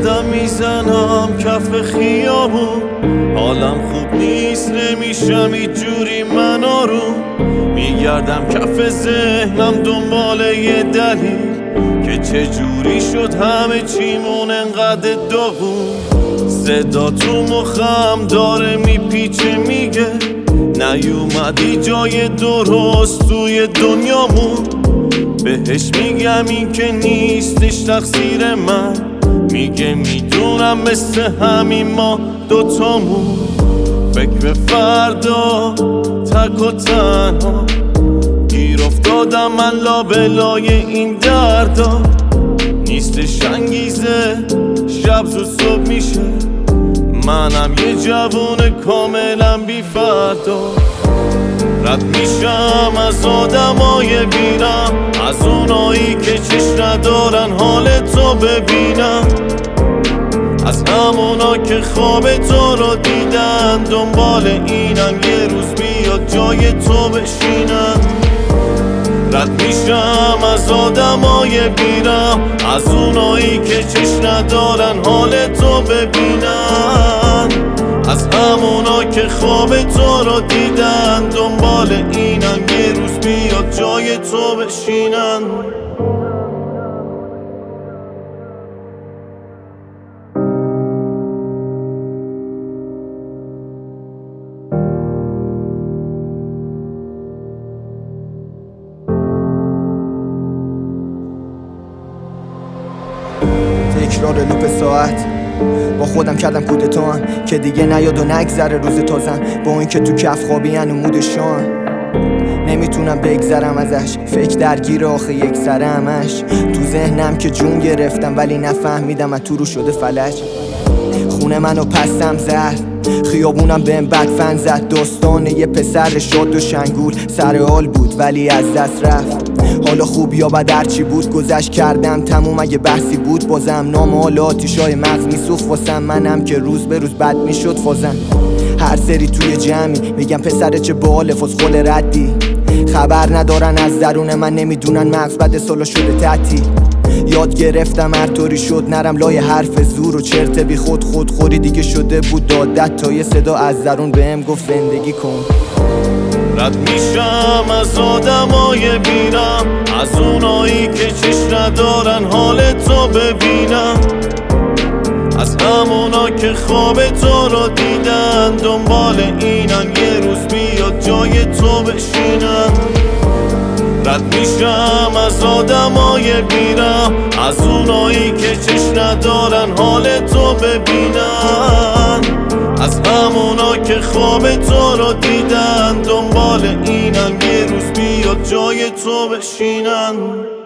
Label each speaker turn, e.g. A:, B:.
A: قدم میزنم کف خیابون، حالم خوب نیست نمیشم هیچ جوری من آروم. میگردم کف ذهنم دنبال یه دلیل که چه جوری شد همه چیمون انقدر داغون. صدا تو مخم داره میپیچه میگه نیومدی جای درست توی دنیامون. بهش میگم این که نیستش تقصیر من، میگه میدونم مثل همین ما دوتامون. فکر به فردا تک و تنها گیر افتادم من لابلای این دردا. نیستش انگیزه شب زود صبح میشه، منم یه جوون کاملا بی فردا. رد میشم از آدمای بیرم، از اونایی که چشم ندارن حال تو ببینم، از همونا که خواب تو رو دیدن دنبال اینن یه روز بیاد جای تو بشینن. رد میشم از آدمای بیرم، از اونایی که چشم ندارن حال تو ببینن، از همونا که خواب تو رو دیدن دنبال اینن یه روز بیاد جای تو بشینن.
B: تکرار لوپ ساعت با خودم کردم کودتان که دیگه نیاد و نگذره روز تازم. با این که تو کف خوابی و مودشان نمیتونم بگذرم ازش، فکر درگیر آخه یک سره همش. تو ذهنم که جون گرفتم ولی نفهمیدم از تو رو شده فلج. خونه منو پستم زد، خیابونم بهم بدفن زد. داستان یه پسر شاد و شنگول سر حال بود ولی از دست رفت. حالا خوب یا بد هرچی بود گذشت کردم تموم. اگه بحثی بود بازم نام حال آتیشای مغز میسوخت واسم. منم که روز به روز بد میشد فازم. هر سری توی جمعی میگم پسر چه باحال فسخل ردی، خبر ندارن از درون من نمیدونن مغز بد سالا شده تعطیل. یاد گرفتم هر طوری شد نرم لای حرف زور و چرت بی خودخوری دیگه شده بود عادت تا یه صدا از درون بهم گفت زندگی کن.
A: رد میشم از آدمای بیرم، از اونایی که چشم ندارن حال تو ببینم، از همونا که خواب تو رو دیدن دنبال اینن یه روز بیاد جای تو بشینن. رد میشم از آدمای بیرم، از اونایی که چشم ندارن حال تو ببینن، از همونا که خواب تو رو دیدن دنبال اینن یه روز بیاد جای تو بشینن.